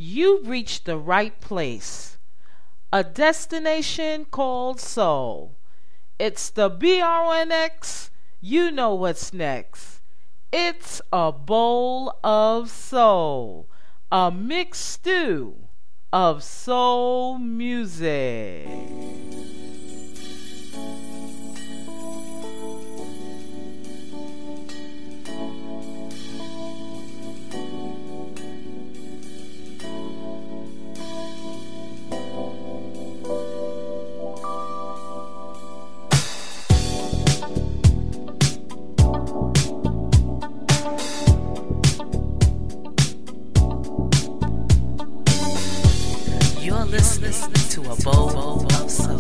you reached the right place. A destination called soul. It's the BRNX. You know what's next. It's a bowl of soul. A mixed stew of soul music. You're listening to a bowl of soul.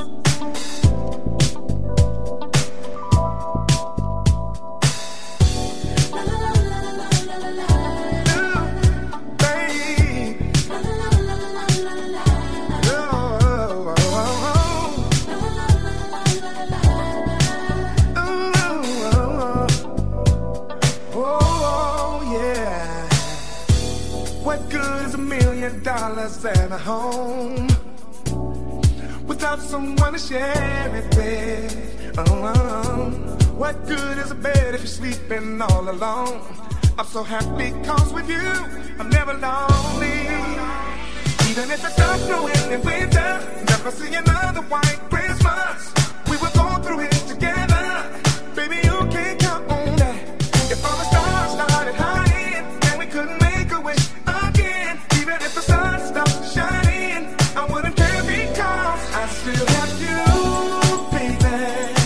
What good is $1,000,000 and a home without someone to share it with? What good is a bed if you're sleeping all alone? I'm so happy 'cause with you I'm never lonely. Even if it starts snowing in winter, never see another white Christmas. We will go through it together. Baby, you can't count on that. If all the stars started hiding and we couldn't make a wish again, even if the sun stopped shining, I wouldn't care because I still have you, baby.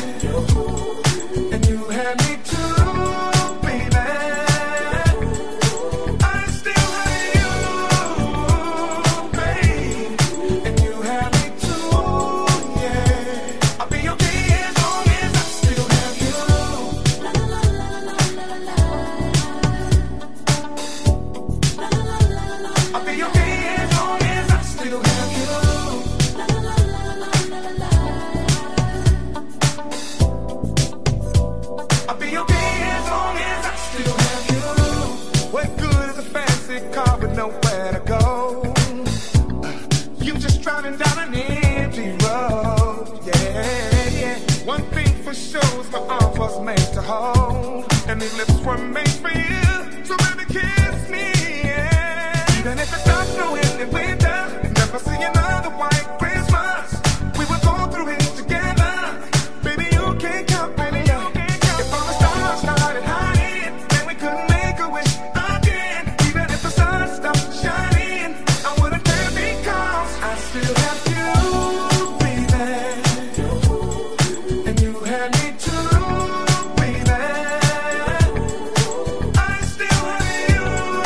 And you have me too, baby. I still have you, babe. And you have me too, yeah. I'll be okay as long as I still have you. I'll be okay as long as I still have you. I'll be okay as long as I still have you. What good is a fancy car with nowhere to go? You just driving down an empty road, yeah, yeah. One thing for sure is my arms was made to hold, and these lips were made for you. So baby, kiss me, yeah. Even if it starts snowing in winter, never see another white Christmas. We will go through it together. Baby, you can't count me out. If all the stars started hiding and we couldn't make a wish again, even if the sun stopped shining, I wouldn't care because I still have you, baby. And you have me too, baby. I still have you,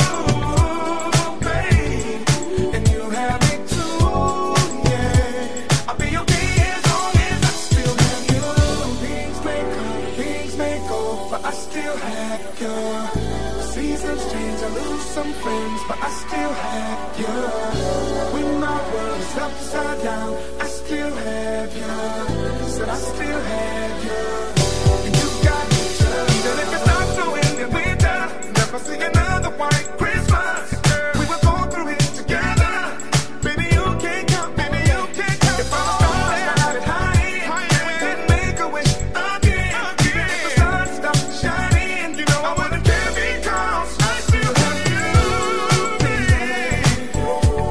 babe. And you have me too, yeah. I'll be okay as long as I still have you. Things may come, things may go, but I still have you. Seasons change, I lose some friends, but I still have you. When my world is upside down, I still have you. Said I still have you. And you got me too. Even if it's not snowing in winter, never see another white Christmas. We will go through it together. Baby, you can't count, baby, you can't count. If all the stars started hiding and we couldn't make a wish again, even if the sun stopped shining, you know I wouldn't care because I still have you, baby.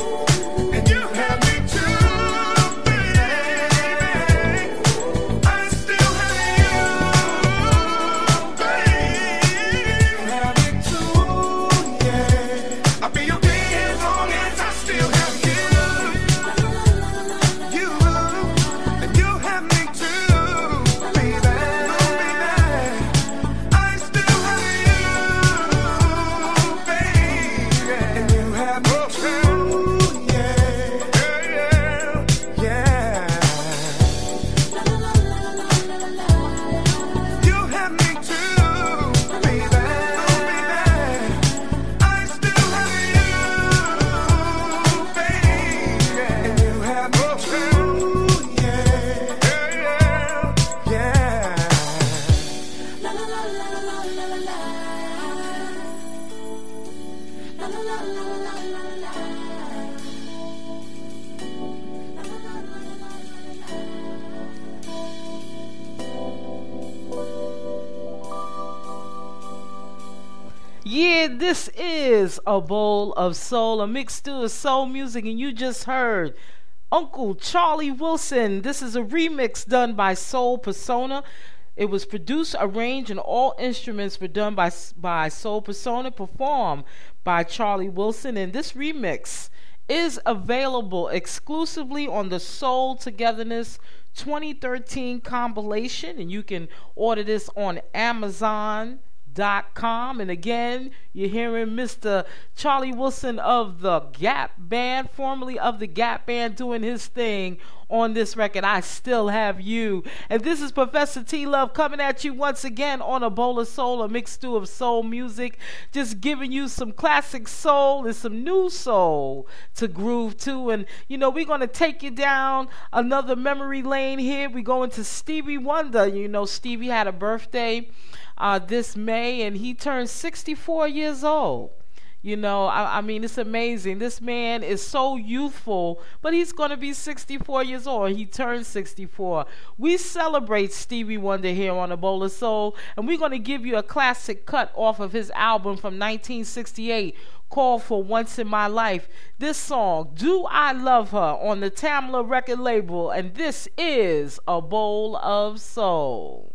this is A Bowl of Soul, a mixed stew of soul music, and you just heard Uncle Charlie Wilson. This is a remix done by Soul Persona. It was produced, arranged, and all instruments were done by Soul Persona, performed by Charlie Wilson. And this remix is available exclusively on the Soul Togetherness 2013 compilation, and you can order this on Amazon.com. And again, you're hearing Mr. Charlie Wilson of the Gap Band, formerly of the Gap Band, doing his thing on this record, I Still Have You. And this is Professor T Love coming at you once again on A Bowl of Soul, a mixed stew of soul music, just giving you some classic soul and some new soul to groove to. And you know, we're going to take you down another memory lane here. We go into Stevie Wonder. You know, Stevie had a birthday this May, and he turned 64 years old. You know, I mean, it's amazing. This man is so youthful, but he's going to be 64 years old. He turned 64. We celebrate Stevie Wonder here on A Bowl of Soul, and we're going to give you a classic cut off of his album from 1968 called For Once in My Life. This song, Do I Love Her, on the Tamla record label, and this is A Bowl of Soul.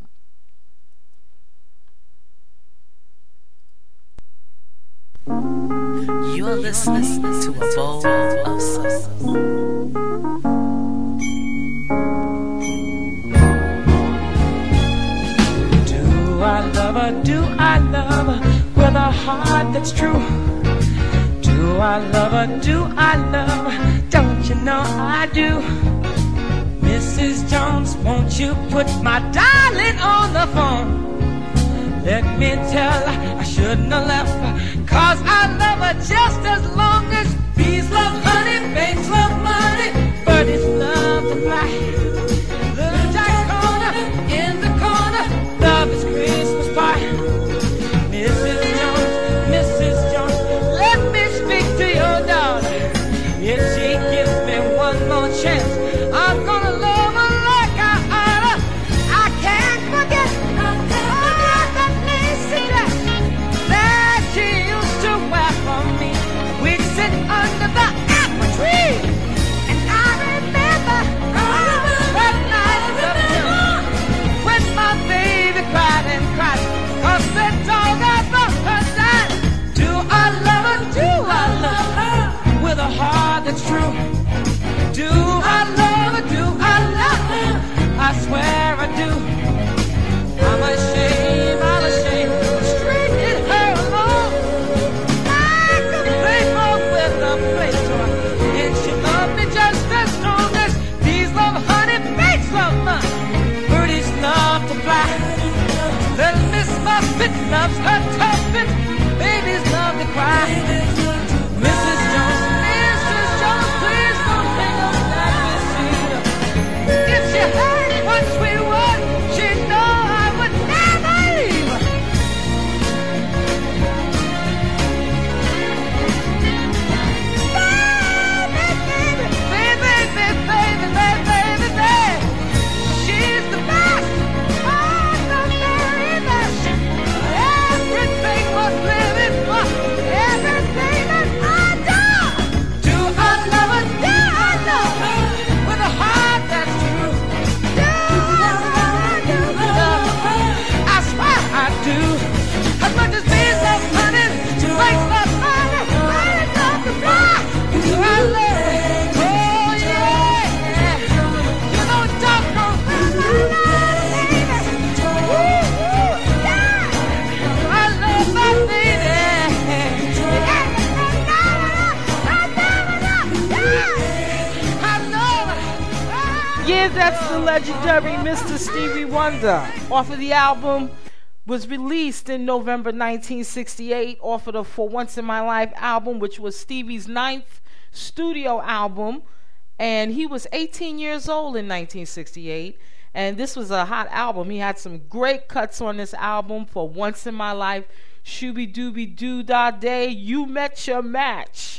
You're listening to A Bowl of Soul. Do I love her? Do I love her with a heart that's true? Do I love her? Do I love her? Don't you know I do? Mrs. Jones, won't you put my darling on the phone? Let me tell her I shouldn't have left her, 'cause I love her just as long as bees love honey, babes love money, birdies love to fly. Little Jack Corner in the corner, love is Christmas pie. Mrs. Jones, let me speak to your daughter. If she gives me one more chance, I'm gonna love her like I oughta. I can't forget that she used to wear for me. We'd sit under the apple tree, and I remember that night of June when my baby cried and cried 'cause the dog had brought her died. Do I love her? Do I love her with a heart that's true? Do I love her? Do I love her? I swear I do. I'm ashamed of stringing her along like a playboy with a playtoy. And she loved me just as strong as bees love honey, babes love money, birdies love to fly. Little Miss Muffet loves her tuffet, babies love to cry. Mrs. Jones, please don't hang up that receiver. If she heard one sweet word, she'd know I would never leave her. Baby, she's the best, oh, the very best. Everything was living for, everything that I do. Do I love her? Do I love her with a heart that's true? Do I love her? I swear I do. As much as bees love honey, bakes love honey, birds love to fly. Do I love her? Oh yeah. You know doggone baby. Woo, yeah. I love my lady. Yeah, that's the legendary Mr. Stevie Wonder. Off of the album, was released in November 1968, off of the For Once in My Life album, which was Stevie's 9th studio album. And he was 18 years old in 1968. And this was a hot album. He had some great cuts on this album. For Once in My Life, Shooby Dooby Doo Da Day, You Met Your Match.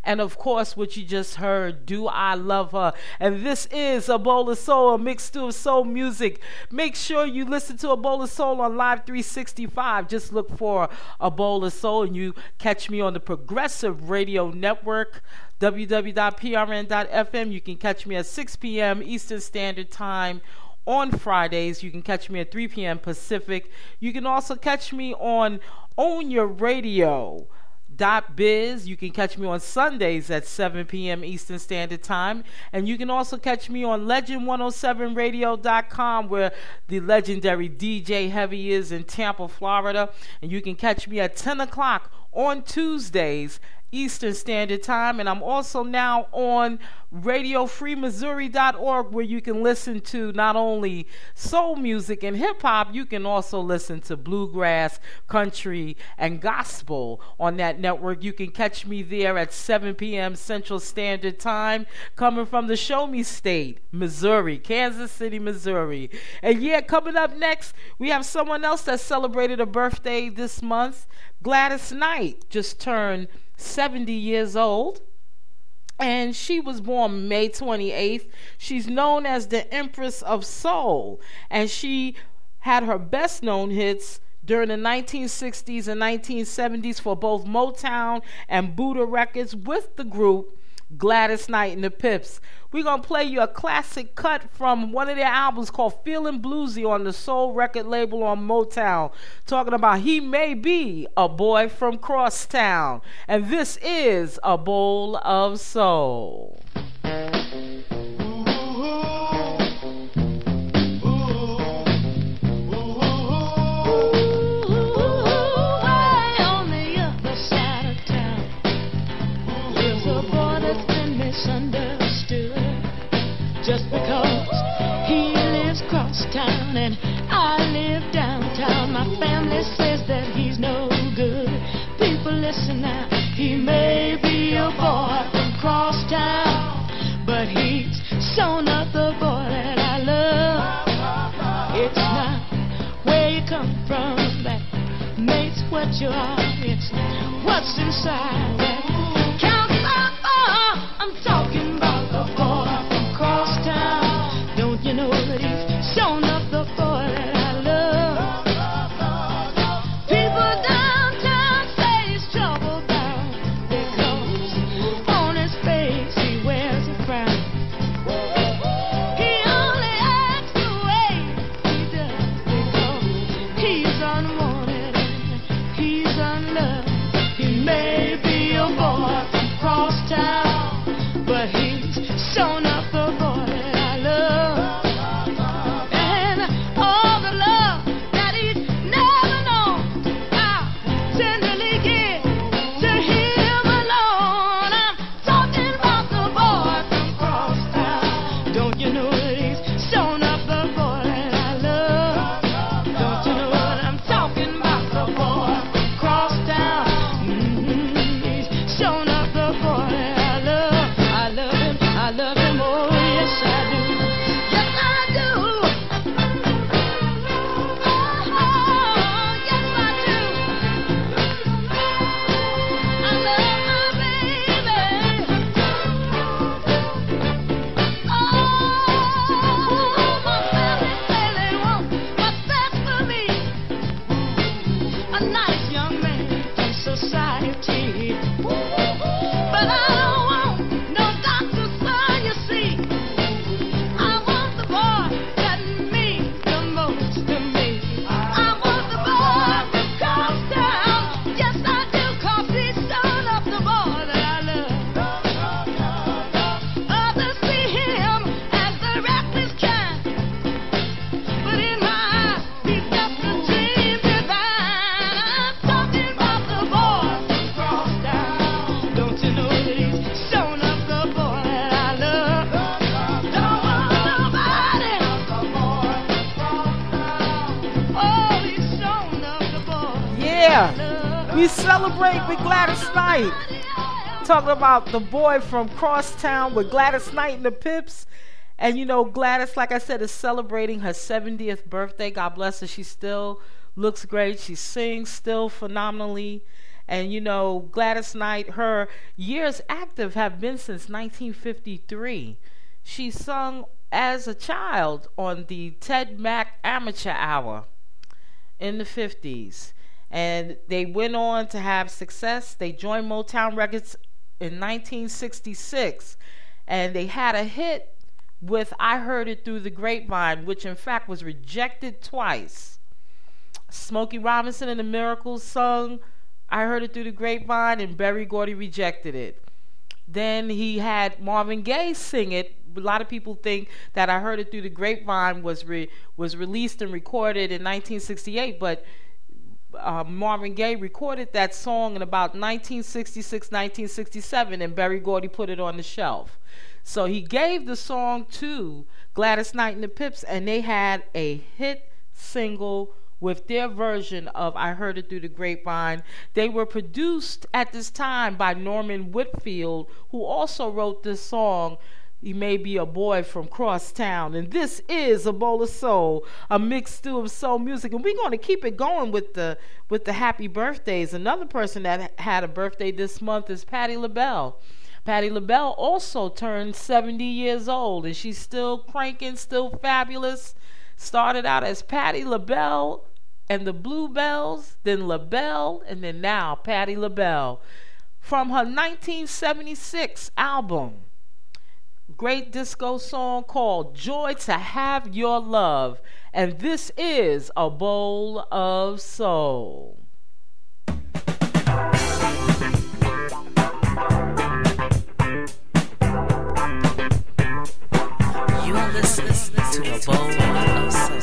And of course, what you just heard, Do I Love Her? And this is A Bowl of Soul, a mixed stew of soul music. Make sure you listen to A Bowl of Soul on Live 365. Just look for A Bowl of Soul and you catch me on the Progressive Radio Network, www.prn.fm. You can catch me at 6 p.m. Eastern Standard Time on Fridays. You can catch me at 3 p.m. Pacific. You can also catch me on Own Your Radio. .biz. You can catch me on Sundays at 7 p.m. Eastern Standard Time. And you can also catch me on legend107radio.com, where the legendary DJ Heavy is in Tampa, Florida. And you can catch me at 10 o'clock on Tuesdays Eastern Standard Time. And I'm also now on RadioFreeMissouri.org, where you can listen to not only soul music and hip-hop, you can also listen to bluegrass, country, and gospel on that network. You can catch me there at 7 p.m. Central Standard Time, coming from the Show Me State, Missouri, Kansas City, Missouri. And yeah, coming up next, we have someone else that celebrated a birthday this month. Gladys Knight just turned 70 years old. And she was born May 28th. She's known as the Empress of Soul. And she had her best known hits during the 1960s and 1970s for both Motown and Buddha Records with the group Gladys Knight and the Pips. We're going to play you a classic cut from one of their albums called Feeling Bluesy on the Soul record label on Motown, talking about He May Be a Boy from Crosstown. And this is A Bowl of Soul. Just because he lives cross town and I live downtown, my family says that he's no good. People listen now, he may be a boy from cross town, but he's so not the boy that I love. It's not where you come from that makes what you are. It's what's inside that counts. I'm talking about the boy. Don't you know that he's shown up the boy that I love? People downtown say he's trouble bound because on his face he wears a crown. He only acts the way he does because he's unwanted and he's unloved. He may be a boy from crosstown, but he's shown up the boy that I love. And all the love that he's never known, I tenderly give to him alone. I'm talking about the boy from crosstown. Don't you know that he's shown up the boy that I love? Don't you know that I'm talking about the boy from crosstown? He's shown up the boy that I love. I love him, oh yes I do. Yes I do. Oh, yes I do. I love my baby. Oh, my family say they want what's best for me. A nice young man from society. But I don't want no doctor's son, you see. I want the boy that means the most to me. I want the boy from crosstown. Yes, I do, 'cause he's shown up the boy that I love. Others see him as the reckless kind, but in my eyes, he's just a dream divine. I'm talking about the boy from crosstown. Don't you know that he's shown up the boy that I love? Don't want nobody. Oh, he's shown up the boy. Yeah, we celebrate with Gladys Knight. Talking about the boy from Crosstown with Gladys Knight and the Pips. And you know, Gladys, like I said, is celebrating her 70th birthday. God bless her. She still looks great. She sings still phenomenally. And you know, Gladys Knight, her years active have been since 1953. She sung as a child on the Ted Mack Amateur Hour in the 50s. And they went on to have success. They joined Motown Records in 1966. And they had a hit with I Heard It Through the Grapevine, which in fact was rejected twice. Smokey Robinson and the Miracles sung I Heard It Through the Grapevine, and Berry Gordy rejected it. Then he had Marvin Gaye sing it. A lot of people think that I Heard It Through the Grapevine was released and recorded in 1968, but Marvin Gaye recorded that song in about 1966, 1967, and Berry Gordy put it on the shelf. So he gave the song to Gladys Knight and the Pips, and they had a hit single with their version of I Heard It Through the Grapevine. They were produced at this time by Norman Whitfield, who also wrote this song, He May Be a Boy from Crosstown. And this is A Bowl of Soul, a mixed stew of soul music. And we're going to keep it going with the happy birthdays. Another person that had a birthday this month is Patti LaBelle. Patti LaBelle also turned 70 years old, and she's still cranking, still fabulous. Started out as Patti LaBelle and the Bluebells, then LaBelle, and then now Patti LaBelle. From her 1976 album, great disco song called Joy to Have Your Love. And this is A Bowl of Soul. You're listening to A Bowl of Soul.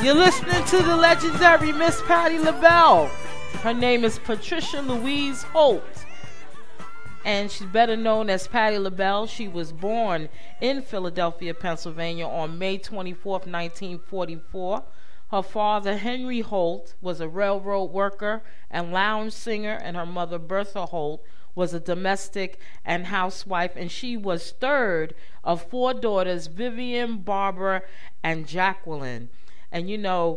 You're listening to the legendary Miss Patti LaBelle. Her name is Patricia Louise Holt, and she's better known as Patti LaBelle. She was born in Philadelphia, Pennsylvania on May 24th, 1944. Her father, Henry Holt, was a railroad worker and lounge singer, and her mother, Bertha Holt, was a domestic and housewife, and she was third of four daughters, Vivian, Barbara, and Jacqueline. And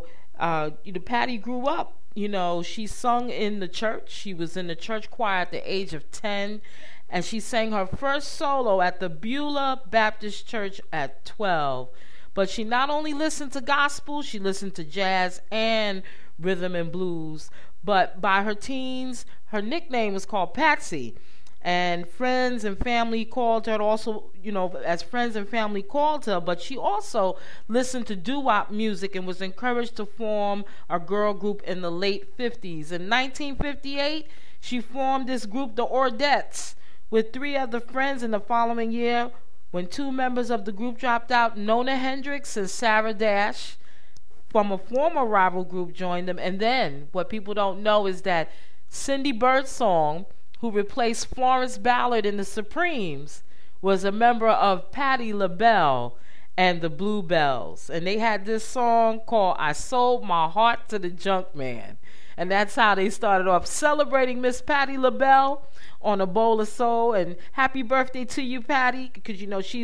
Patti grew up, she sung in the church. She was in the church choir at the age of 10, and she sang her first solo at the Beulah Baptist Church at 12. But she not only listened to gospel, she listened to jazz and rhythm and blues. But by her teens, her nickname was called Patsy. And friends and family called her also, as friends and family called her, but she also listened to doo-wop music and was encouraged to form a girl group in the late 50s. In 1958, she formed this group, the Ordettes, with three other friends. In the following year, when two members of the group dropped out, Nona Hendrix and Sarah Dash from a former rival group joined them. And then what people don't know is that Cindy Birdsong, who replaced Florence Ballard in the Supremes, was a member of Patti LaBelle and the Bluebells. And they had this song called I Sold My Heart to the Junk Man. And that's how they started off, celebrating Miss Patti LaBelle on A Bowl of Soul. And happy birthday to you, Patti, because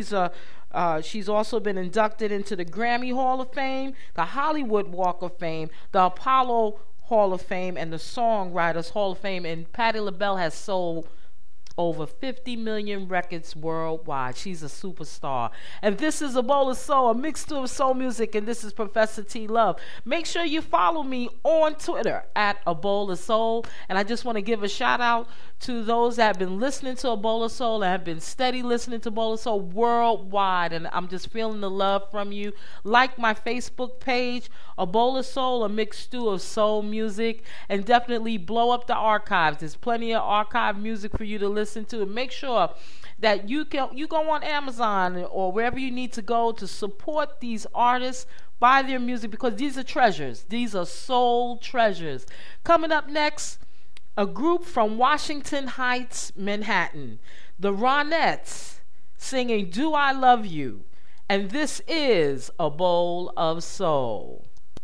she's also been inducted into the Grammy Hall of Fame, the Hollywood Walk of Fame, the Apollo Hall of Fame, and the Songwriters Hall of Fame. And Patti LaBelle has sold over 50 million records worldwide. She's a superstar. And this is A Bowl of Soul, a mixture of soul music, and this is Professor T. Love. Make sure you follow me on Twitter at A Bowl of Soul. And I just want to give a shout out to those that have been listening to A Bowl of Soul and have been steady listening to Bowl of Soul worldwide. And I'm just feeling the love from you. Like my Facebook page, A Bowl of Soul, a mixed stew of soul music, and definitely blow up the archives. There's plenty of archive music for you to listen to. And make sure that you go on Amazon or wherever you need to go to support these artists, buy their music, because these are treasures. These are soul treasures. Coming up next, a group from Washington Heights, Manhattan, the Ronettes, singing Do I Love You? And this is A Bowl of Soul.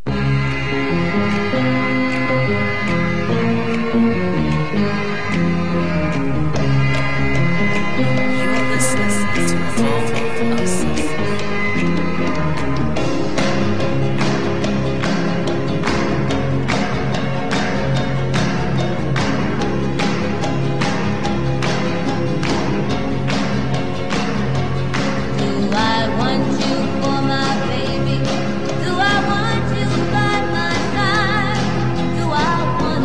You're listening to A Bowl of Soul. Do I want you by my side? Do I want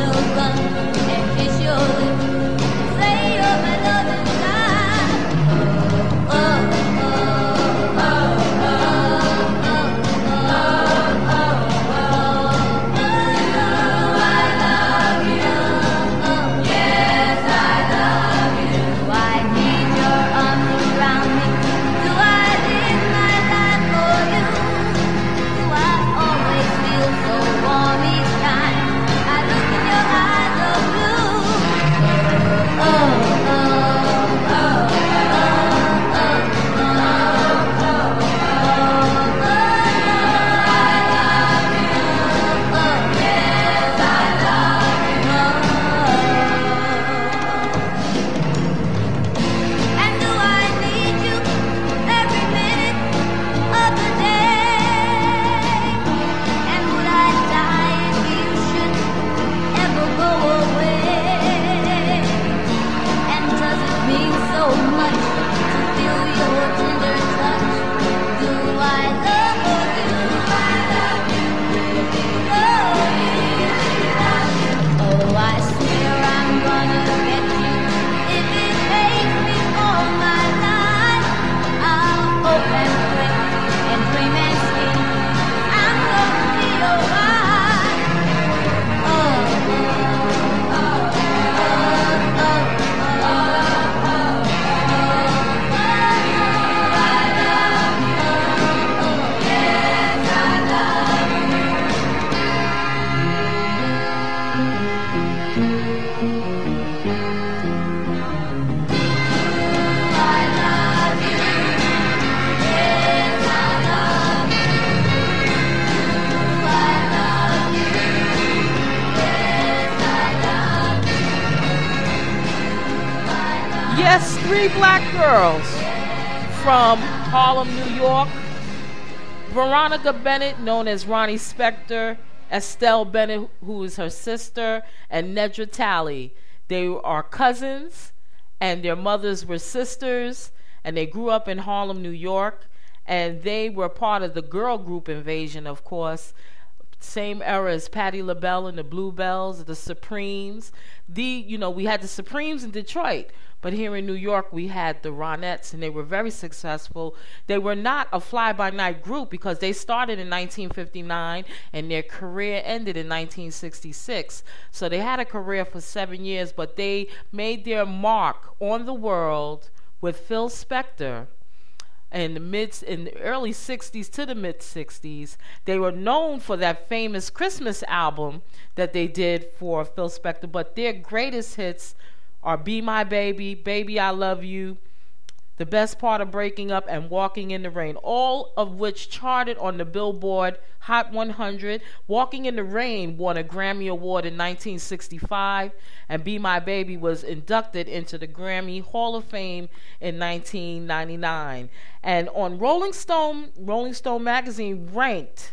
Yes, three black girls from Harlem, New York. Veronica Bennett, known as Ronnie Spector, Estelle Bennett, who is her sister, and Nedra Talley. They are cousins, and their mothers were sisters, and they grew up in Harlem, New York, and they were part of the girl group Invasion, of course. Same era as Patti LaBelle and the Bluebells, the Supremes. We had the Supremes in Detroit, but here in New York we had the Ronettes, and they were very successful. They were not a fly-by-night group because they started in 1959 and their career ended in 1966. So they had a career for 7 years, but they made their mark on the world with Phil Spector in the early 60s to the mid 60s. They were known for that famous Christmas album that they did for Phil Spector, but their greatest hits are Be My Baby, Baby I Love You, The Best Part of Breaking Up, and Walking in the Rain, all of which charted on the Billboard Hot 100. Walking in the Rain won a Grammy Award in 1965, and Be My Baby was inducted into the Grammy Hall of Fame in 1999. And on Rolling Stone magazine ranked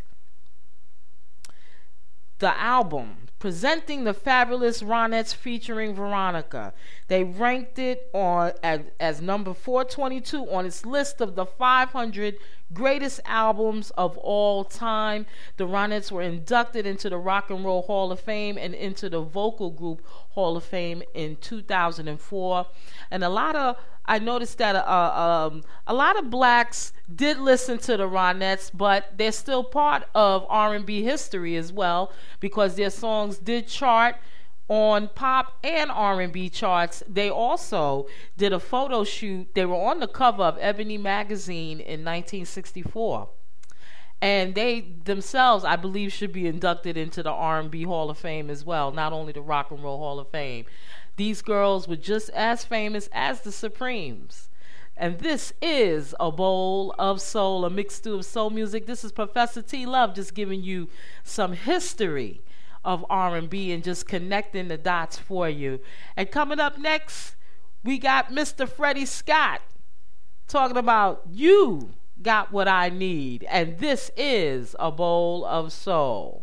the album Presenting the Fabulous Ronettes featuring Veronica. They ranked it as number 422 on its list of the 500 greatest albums of all time. The Ronettes were inducted into the Rock and Roll Hall of Fame and into the Vocal Group Hall of Fame in 2004. And I noticed that a lot of blacks did listen to the Ronettes, but they're still part of R&B history as well, because their songs did chart on pop and R&B charts. They also did a photo shoot. They were on the cover of Ebony magazine in 1964. And they themselves, I believe, should be inducted into the R&B Hall of Fame as well, not only the Rock and Roll Hall of Fame. These girls were just as famous as the Supremes. And this is A Bowl of Soul, a mixed stew of soul music. This is Professor T. Love just giving you some history of R&B and just connecting the dots for you. And coming up next, we got Mr. Freddie Scott talking about You Got What I Need. And this is A Bowl of Soul.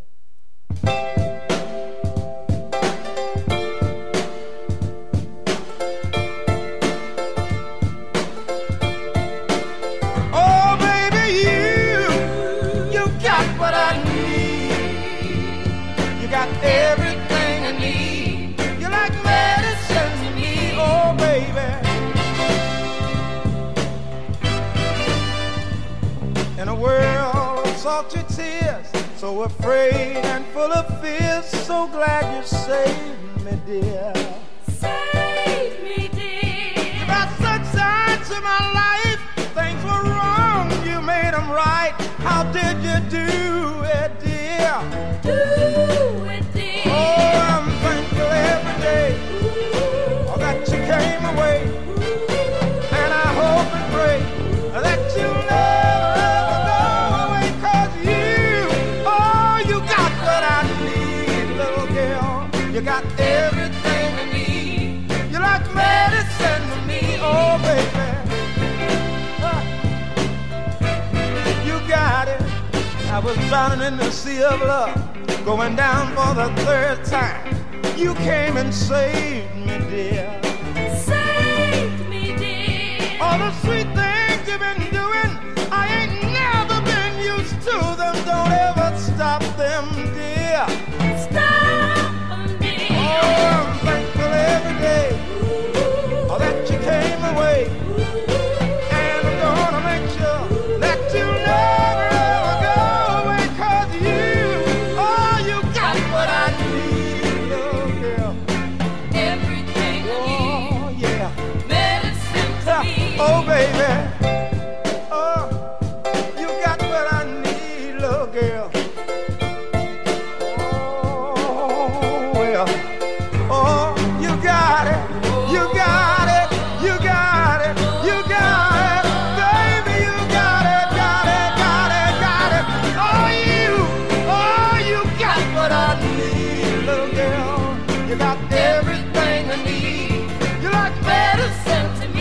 Everything I need, you're like medicine to me, oh baby. In a world of salty tears, so afraid and full of fears, so glad you saved me, dear. Save me, dear. You brought sunshine to my life. Things were wrong, you made them right. How did you do it, dear? Do it. Oh, I'm thankful every day that you came away, and I hope and pray that you'll never, ever go away, 'cause you got what I need, little girl. You got everything I need. You're like medicine to me, oh baby. You got it. I was drowning in the sea of love, going down for the third time. You came and saved me, dear. Saved me, dear. All the sweet things you've been doing, I ain't never been used to them. Don't ever stop them, dear. Stop them, dear. Oh, I'm thankful every day that you came away. And I'm gonna make sure that you never ever go away, 'cause you got what I need, little girl. Everything I need. Oh, yeah. Medicine to me. Oh, baby. Oh, you got what I need, little girl. Oh, well. Oh, you got it. You got it. You got it. You got it. Baby, you got it. Got it. Got it. Got it. Oh, you got what I need, little girl. You got everything I need. You like medicine to me.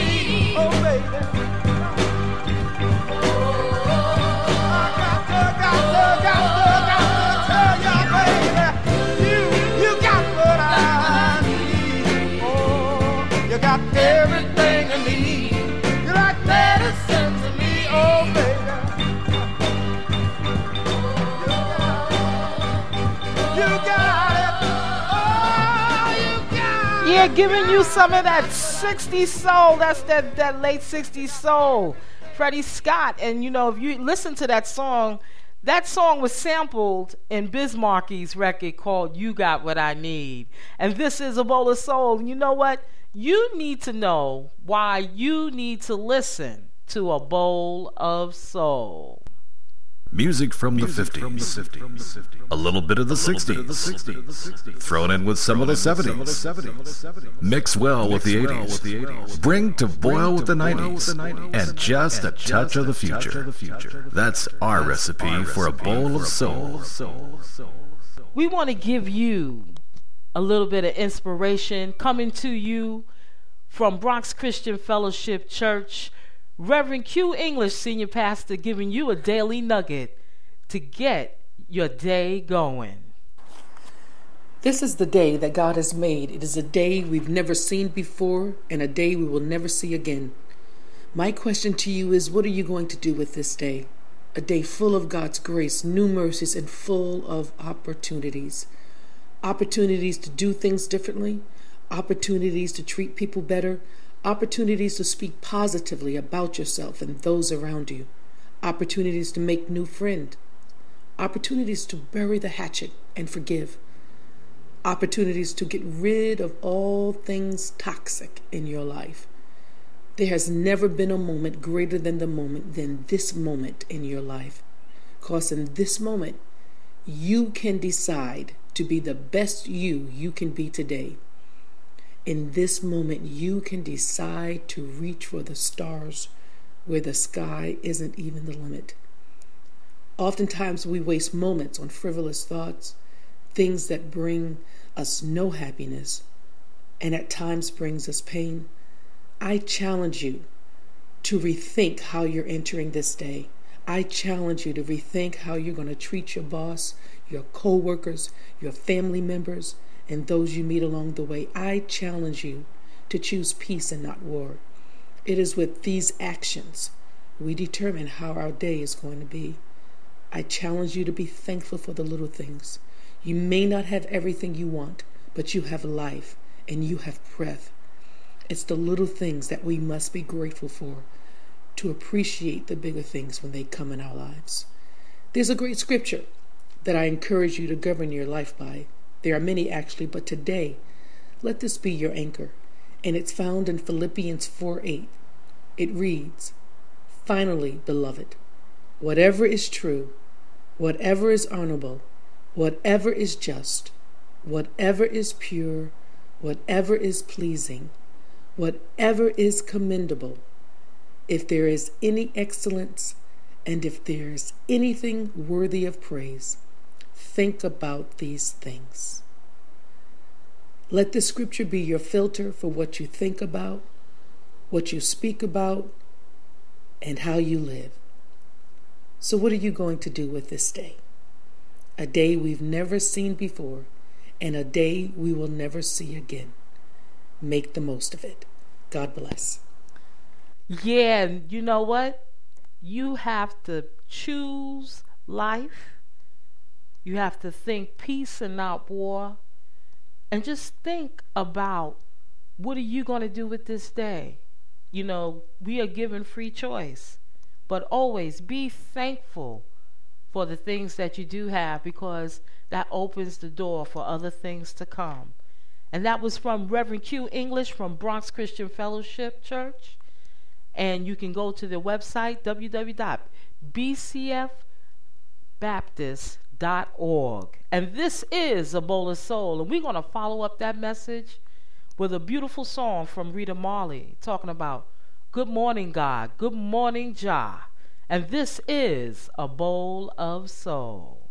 Yeah, giving you some of that 60s soul. That's that late 60s soul. Freddie Scott. And you know, if you listen to that song was sampled in Biz Markie's record called You Got What I Need. And this is A Bowl of Soul. And you know what? You need to know why you need to listen to A Bowl of Soul. Music from the 50s, a little bit of the 60s, thrown in with some of the 70s, mix well with the 80s, bring to boil with the 90s, and just a touch of the future. That's our recipe for a bowl of soul. We want to give you a little bit of inspiration coming to you from Bronx Christian Fellowship Church. Reverend Q English, Senior Pastor, giving you a daily nugget to get your day going. This is the day that God has made. It is a day we've never seen before and a day we will never see again. My question to you is, what are you going to do with this day? A day full of God's grace, new mercies, and full of opportunities. Opportunities to do things differently, opportunities to treat people better, opportunities to speak positively about yourself and those around you, opportunities to make new friends, opportunities to bury the hatchet and forgive, opportunities to get rid of all things toxic in your life. There has never been a moment greater than this moment in your life. Because in this moment, you can decide to be the best you can be today. In this moment, you can decide to reach for the stars where the sky isn't even the limit. Oftentimes, we waste moments on frivolous thoughts, things that bring us no happiness, and at times brings us pain. I challenge you to rethink how you're entering this day. I challenge you to rethink how you're going to treat your boss, your co-workers, your family members, and those you meet along the way. I challenge you to choose peace and not war. It is with these actions we determine how our day is going to be. I challenge you to be thankful for the little things. You may not have everything you want, but you have life and you have breath. It's the little things that we must be grateful for, to appreciate the bigger things when they come in our lives. There's a great scripture that I encourage you to govern your life by. There are many actually, but today, let this be your anchor. And it's found in Philippians 4:8. It reads, "Finally, beloved, whatever is true, whatever is honorable, whatever is just, whatever is pure, whatever is pleasing, whatever is commendable, if there is any excellence, and if there is anything worthy of praise, think about these things." Let the scripture be your filter for what you think about, what you speak about, and how you live. So what are you going to do with this day? A day we've never seen before, and a day we will never see again. Make the most of it. God bless. Yeah, and you know what? You have to choose life. You have to think peace and not war. And just think about, what are you going to do with this day? You know, we are given free choice. But always be thankful for the things that you do have, because that opens the door for other things to come. And that was from Reverend Q English from Bronx Christian Fellowship Church. And you can go to their website, www.bcfbaptist.org. And this is A Bowl of Soul. And we're going to follow up that message with a beautiful song from Rita Marley talking about good morning, God. Good morning, Jah. And this is A Bowl of Soul.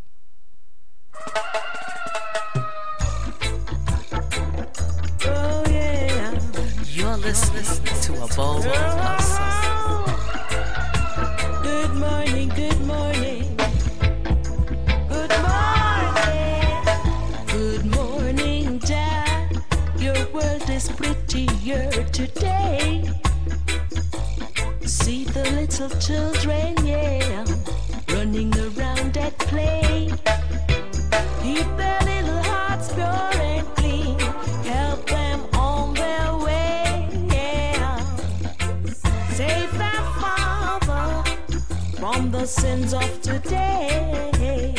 Oh, yeah. You're listening to A Bowl of Soul. Good morning, good morning. Good morning. Good morning, Dad. Your world is prettier today. See the little children, yeah, running around at play. Keep their little hearts pure and clean. Help them on Save them, Father, from the sins of today.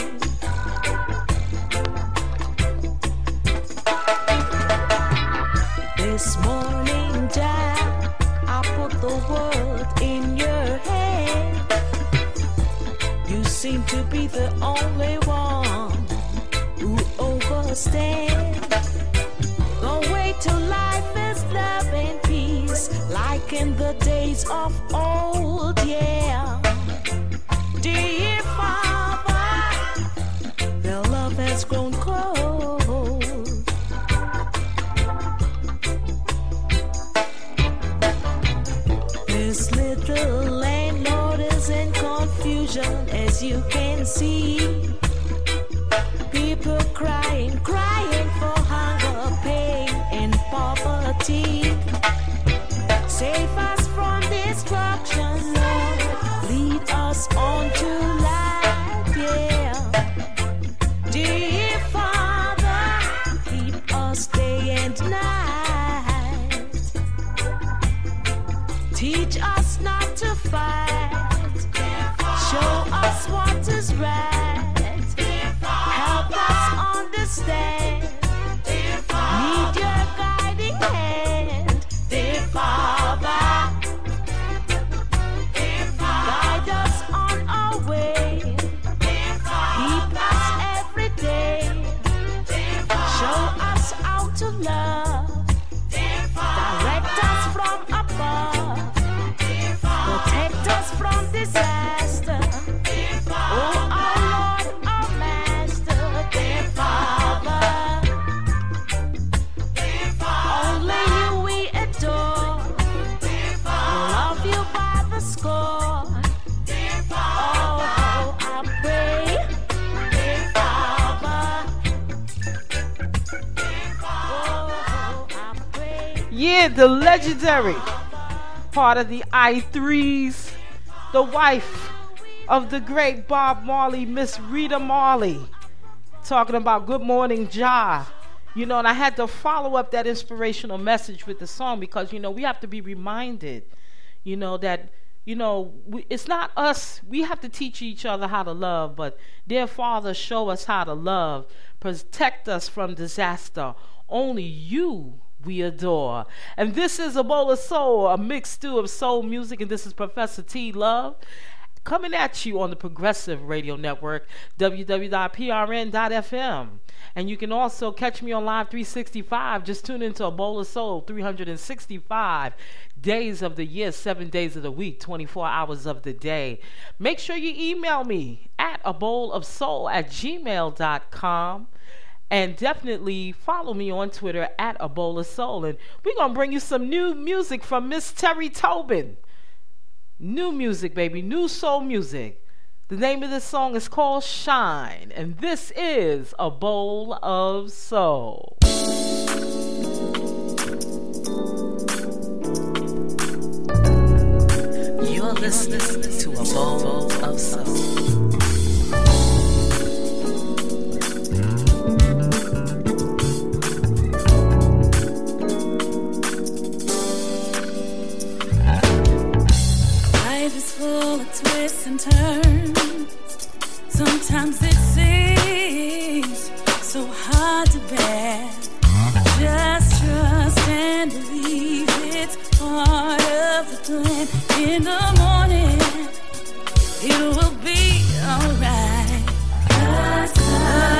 This morning, Jah, I put the world in your hand. You seem to be the only one who understands. Don't wait till life is love and peace, like in the days of old, yeah. Dear Father, their love has grown cold. This little landlord is in confusion, as you can see. People crying, crying for hunger, pain, and poverty. Save us from destruction, Lord. Lead us on to life, yeah. Dear Father, keep us day and night. Teach us not to fight. Show us what is right. Help us understand. Need your guiding hand, dear Father. Guide us on our way. Keep us every day. Show us how to love. Direct us from above. Protect us from disaster. Oh, our Lord, our Master, dear Father. Only you we adore. Love you by the score. Oh, I pray, dear Father. Oh, I pray. Yeah, the legendary part of the I3s, the wife of the great Bob Marley, Miss Rita Marley, talking about Good Morning Jah. You know, and I had to follow up that inspirational message with the song because, you know, we have to be reminded, you know, that, you know, it's not us. We have to teach each other how to love, but dear Father, show us how to love. Protect us from disaster. Only you we adore. And this is A Bowl of Soul, a mixed stew of soul music, and this is Professor T. Love, coming at you on the Progressive Radio Network, www.prn.fm. And you can also catch me on Live 365. Just tune into A Bowl of Soul 365 days of the year, 7 days of the week, 24 hours of the day. Make sure you email me at abowlofsoul@gmail.com. And definitely follow me on Twitter at A Bowl of Soul. And we're going to bring you some new music from Miss Terry Tobin. New music, baby. New soul music. The name of this song is called Shine. And this is A Bowl of Soul. You're listening to A Bowl of Soul. Life is full of twists and turns. Sometimes it seems so hard to bear. Just trust and believe it's part of the plan. In the morning, it will be alright. The sun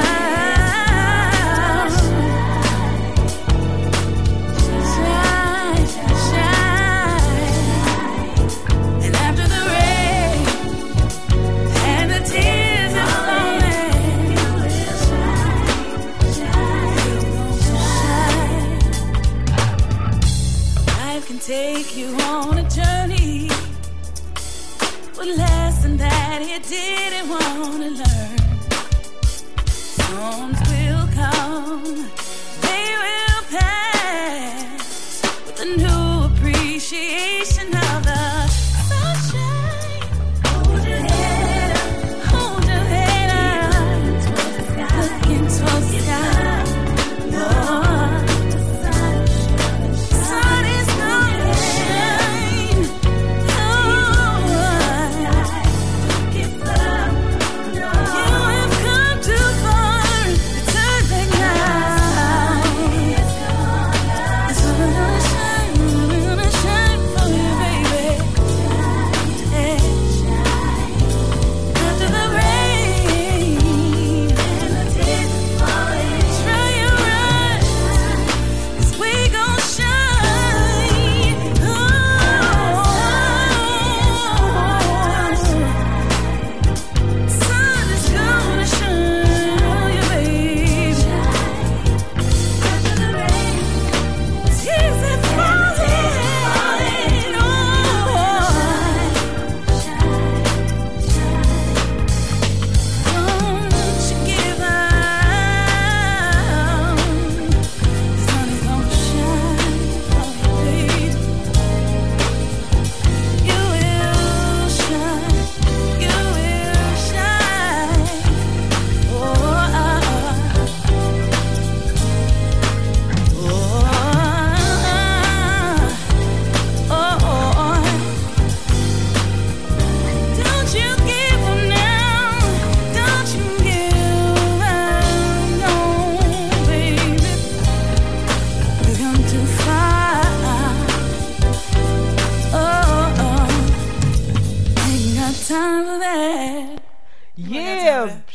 shine, shine. And after the rain and the tears are falling, you will shine. Life can take you on a journey with lesson that you didn't want to learn. Storms will come, they will pass, with a new appreciation of the sunshine. Hold your head up, hold your head up, looking towards the sky. The sun is gonna shine.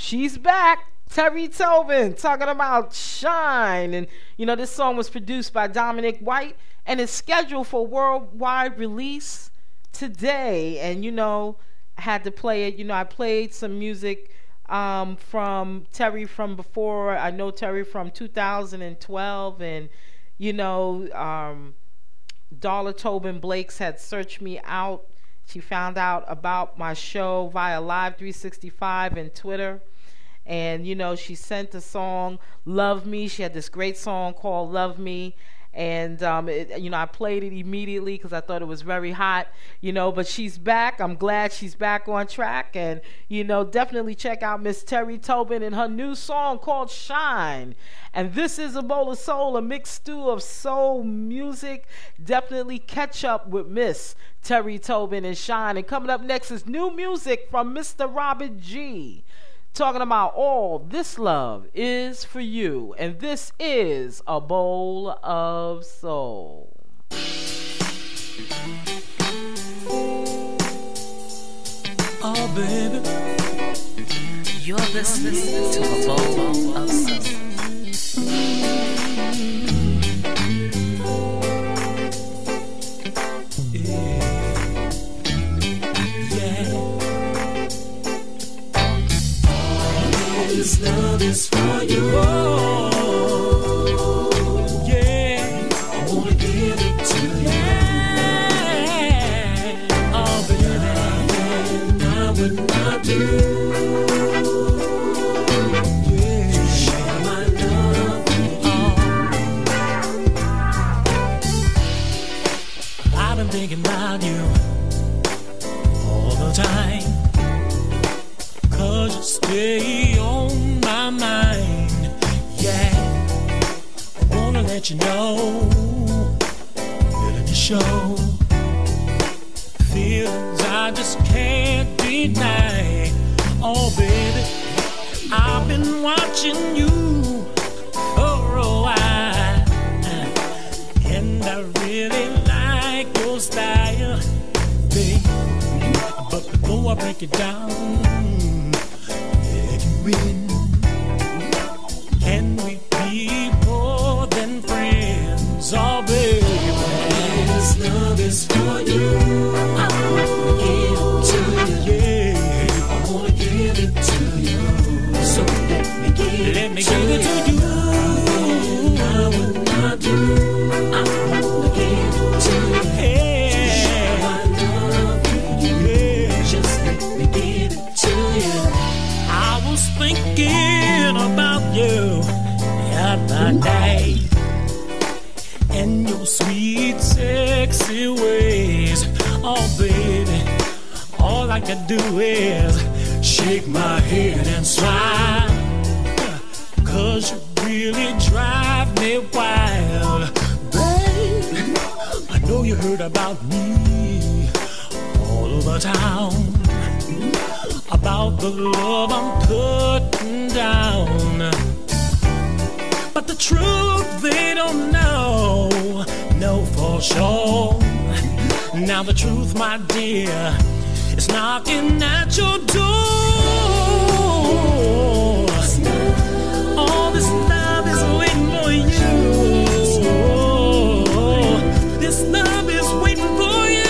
She's back. Terry Tobin talking about Shine. And, you know, this song was produced by Dominic White and is scheduled for worldwide release today. And, you know, I had to play it. You know, I played some music from Terry from before. I know Terry from 2012. And, you know, Darla Tobin Blakes had searched me out. She found out about my show via Live 365 and Twitter. And, you know, she sent the song Love Me. She had this great song called Love Me. And, you know, I played it immediately because I thought it was very hot, you know. But she's back. I'm glad she's back on track. And, you know, definitely check out Miss Terry Tobin and her new song called Shine. And this is A Bowl of Soul, a mixed stew of soul music. Definitely catch up with Miss Terry Tobin and Shine. And coming up next is new music from Mr. Robert G. Talking about All This Love Is For You. And this is A Bowl of Soul. Oh, baby, You're listening to A Bowl of Soul. this love is for you. Oh, yeah. I wanna give it to you. Yeah. Oh, baby, I would not do. Yeah. To share my love with you. I've been thinking about you all the time. 'Cause you stay on my mind, yeah. I wanna let you know, feeling the show, feelings I just can't deny. Oh baby, I've been watching you for a while, and I really like your style, babe. But before I break it down, can we be more than friends? Oh, baby, this love is for you. I wanna give it to you. Yeah, I wanna give it to you. So let me give it to you. I would not do. I wanna give it to you. Yeah, my love for you. Yeah, just let me give it to you. I was thinking about you the other day, and your sweet, sexy ways. Oh, baby, all I can do is shake my head and smile, 'cause you really drive me wild. Babe, I know you heard about me all over town, about the love I'm putting down. But the truth they don't know for sure. Now the truth, my dear, is knocking at your door. All this love is waiting for you. This love is waiting for you.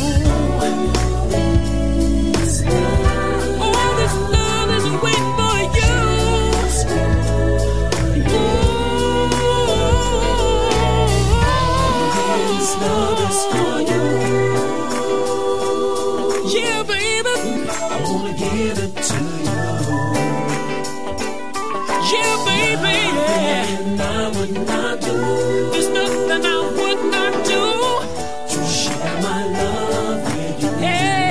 There's nothing I would not do to share my love with you.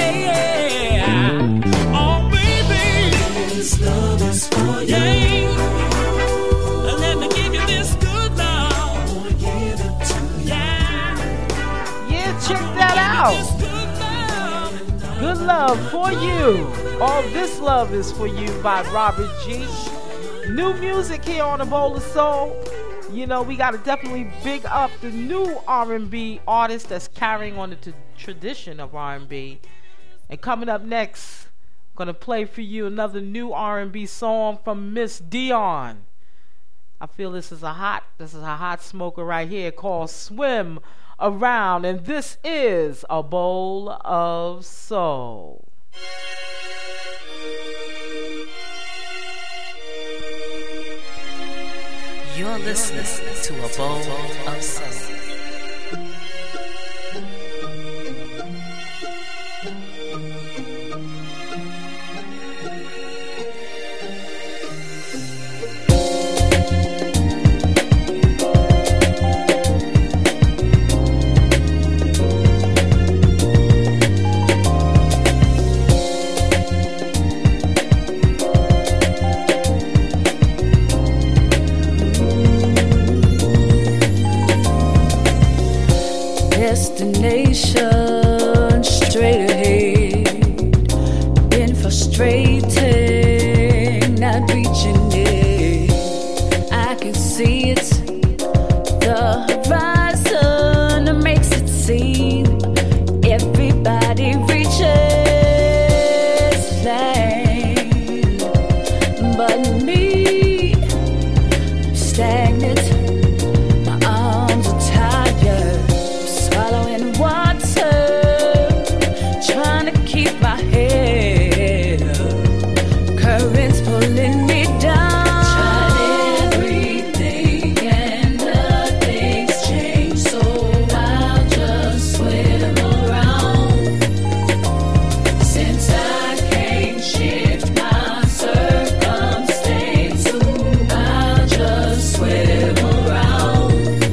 Yeah. Oh, baby, this love is for you. Yeah. Let me give you this good love. I wanna give it to you. Yeah, check that out. Good love for you. All This Love Is For You by Robert G. New music here on A Bowl of Soul. You know, we got to definitely big up the new R&B artist that's carrying on the tradition of R&B. And coming up next, Gonna play for you another new R&B song from Miss Dion. I feel this is a hot smoker right here called Swim Around, and this is A Bowl of Soul. You're listening to A Bowl of Soul. Destination straight ahead, been frustrating, not reaching it. I can see it, the horizon makes it seem everybody reaches land, but me, I'm stagnant. My arms are tired, swallowing water, trying to keep my head up. Currents pulling me down. Tried everything and nothing's changed, so I'll just swim around. Since I can't shift my circumstance, I'll just swim around.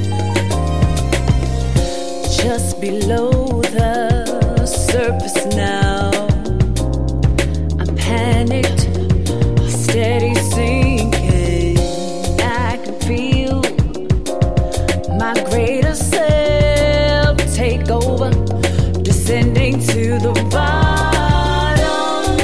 Just below the surface now, I'm panicked, steady sinking. I can feel my greater self take over, descending to the bottom.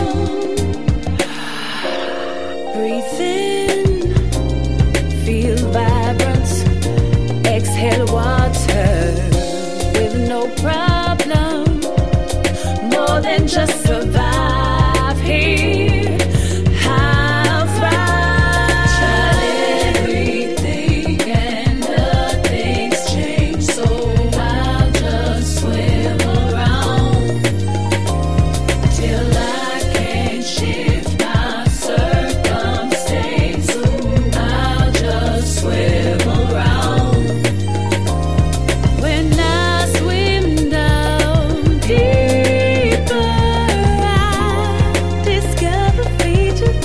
Breathe in, feel vibrant, exhale water with no problem, more than just survive here. I'll thrive. Tried everything and nothing's changed, so I'll just swim around till I can shift my circumstance. I'll just swim around. When I swim down deeper, I discover features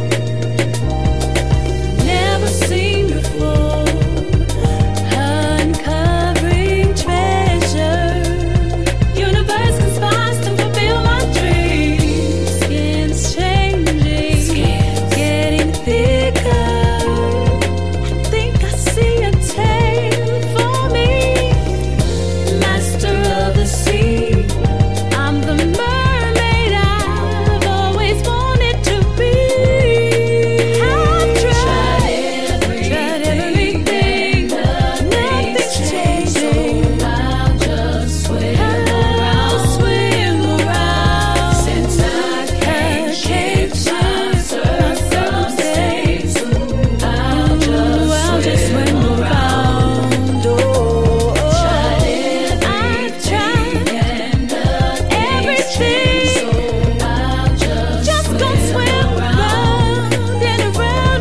never seen before, uncovering treasure. Universe conspires to fulfill my dreams. Skin's changing, getting thicker. I think I see a tale for me. Master of the sea, I'm the mermaid I've always wanted to be. I've tried everything, nothing's changing. I'll just swim around. Since I can't shift my circumstance, I'll just swim around. I've tried everything, just gonna swim around and around,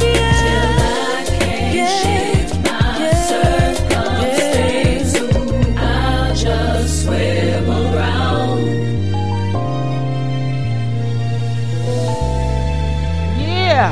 shift my circumstance. I'll just swim around. Yeah.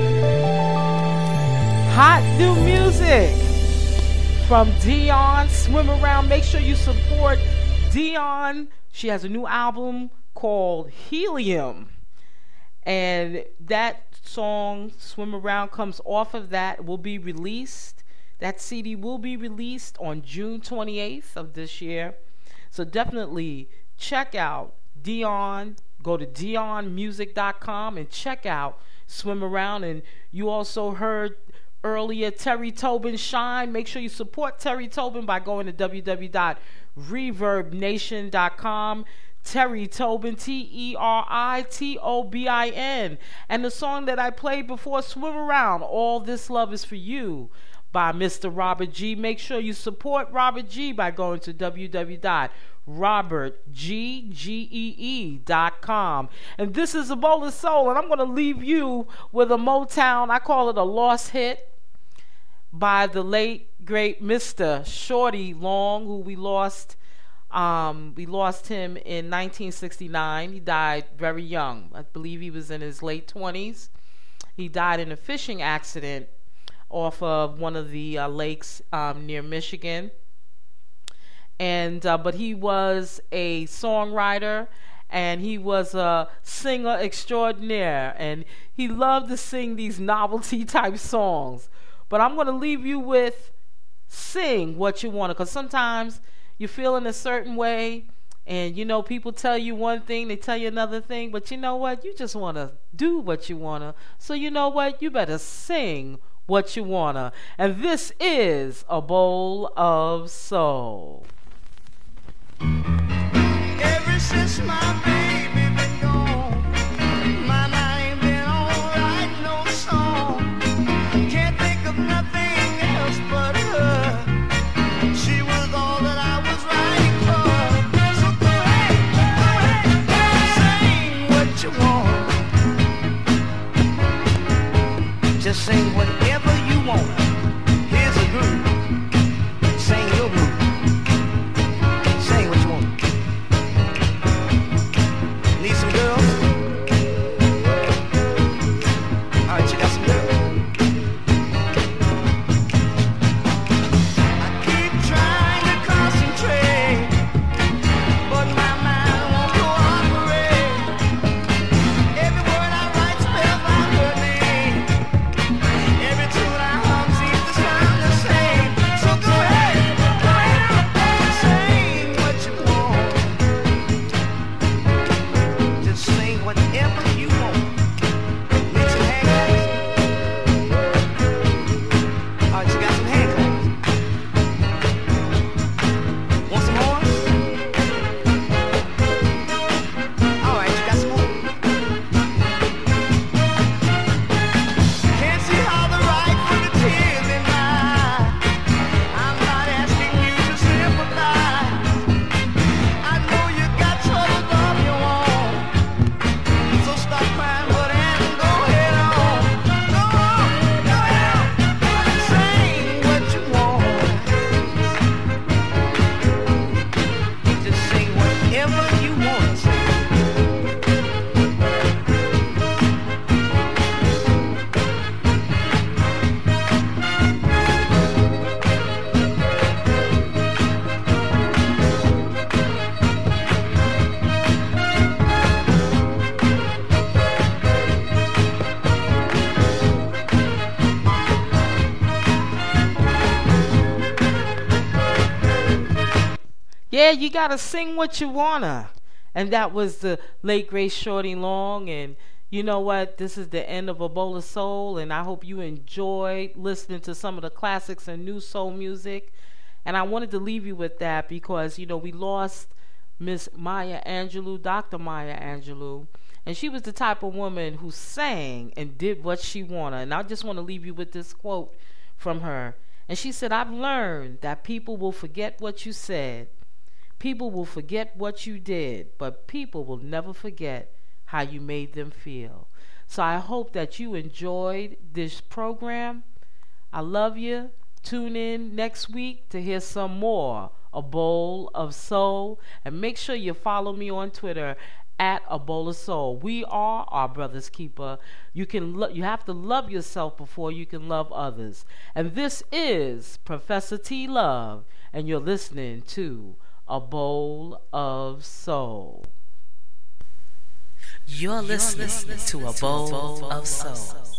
Hot new music from Dion, Swim Around. Make sure you support Dion. She has a new album called Helium. And that song, Swim Around, comes off of that, will be released. That CD will be released on June 28th of this year. So definitely check out Dion. Go to dionmusic.com and check out Swim Around. And you also heard earlier Terry Tobin, Shine. Make sure you support Terry Tobin by going to www.reverbnation.com. Terry Tobin, Teritobin. And the song that I played before, Swim Around, All This Love Is For You, by Mr. Robert G. Make sure you support Robert G by going to www.robertggee.com. And this is A Bowl of Soul, and I'm going to leave you with a Motown, I call it a lost hit, by the late, great Mr. Shorty Long, who we lost. We lost him in 1969. He died very young. I believe he was in his late 20s. He died in a fishing accident off of one of the lakes near Michigan. And but he was a songwriter, and he was a singer extraordinaire, and he loved to sing these novelty type songs. But I'm going to leave you with Sing What You Want, because sometimes you feel in a certain way, and you know, people tell you one thing, they tell you another thing, but you know what, you just want to do what you want to. So you know what, you better sing what you want to. And this is A Bowl of Soul. Ever since my baby been gone, my mind been on right, no song. Can't think of nothing else but her. She was all that I was writing for. So go ahead, sing what you want. Just sing whatever you want. Here's a groove. Sing your groove. Sing what you want. Need some girls? Alright, you got some girls. I keep trying to concentrate, but my mind won't cooperate. Every word I write spells out her name. Every tune I hum seems to sound the same. So go ahead, sing what you want. Just sing whatever you want. Need some hand claps? Alright, you got some hand claps? Want some more? Alright, you got some more? Can't see how the right for the tears in my eye. I'm not asking you to sympathize. I know you got troubles of your own. So stop crying, but and go head on. Go on, go ahead. Sing what you want. Just sing whatever you want to sing. Yeah, you gotta sing what you wanna. And that was the late great Shorty Long. And you know what? This is the end of A Bowl of Soul, and I hope you enjoyed listening to some of the classics and new soul music. And I wanted to leave you with that because, you know, we lost Miss Maya Angelou, Dr. Maya Angelou, and she was the type of woman who sang and did what she wanted. And I just want to leave you with this quote from her. And she said, "I've learned that people will forget what you said. People will forget what you did, but people will never forget how you made them feel." So I hope that you enjoyed this program. I love you. Tune in next week to hear some more A Bowl of Soul. And make sure you follow me on Twitter at A Bowl of Soul. We are our brother's keeper. You have to love yourself before you can love others. And this is Professor T. Love, and you're listening to A Bowl of Soul. You're listening to A Bowl of Soul.